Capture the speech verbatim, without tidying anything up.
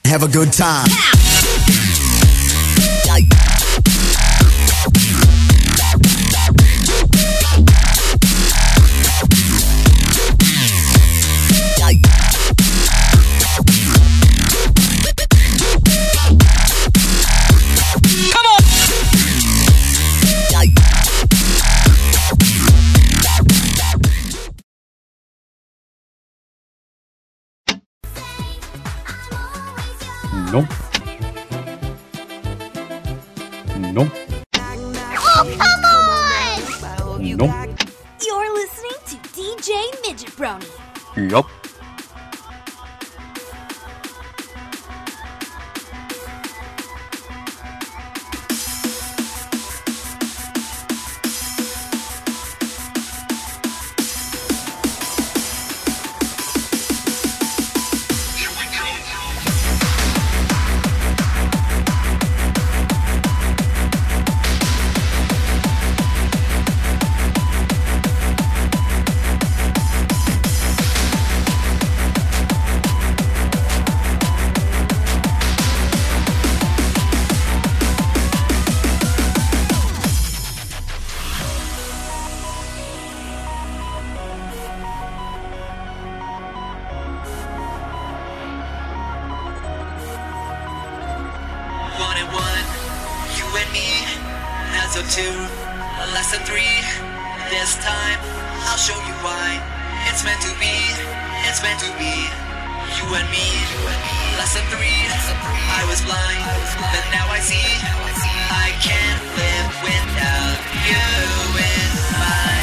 have a good time. Nope. Nope. Oh, come on! Nope. You're listening to D J Midget Brony. Yup. One and one, you and me, as of two, lesson three. This time, I'll show you why. It's meant to be, it's meant to be. You and me, lesson three. I was blind, but now I see. I can't live without you in my